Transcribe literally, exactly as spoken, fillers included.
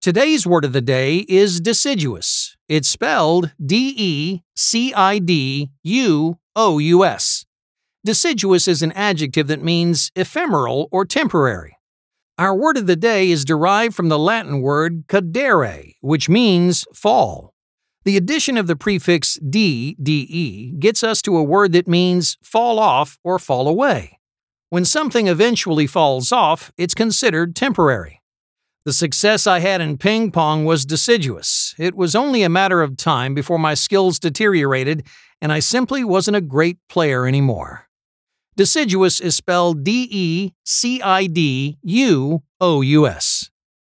Today's word of the day is deciduous. It's spelled D E C I D U O U S. Deciduous is an adjective that means ephemeral or temporary. Our word of the day is derived from the Latin word cadere, which means fall. The addition of the prefix d, de, gets us to a word that means fall off or fall away. When something eventually falls off, it's considered temporary. The success I had in ping pong was deciduous. It was only a matter of time before my skills deteriorated and I simply wasn't a great player anymore. Deciduous is spelled D E C I D U O U S.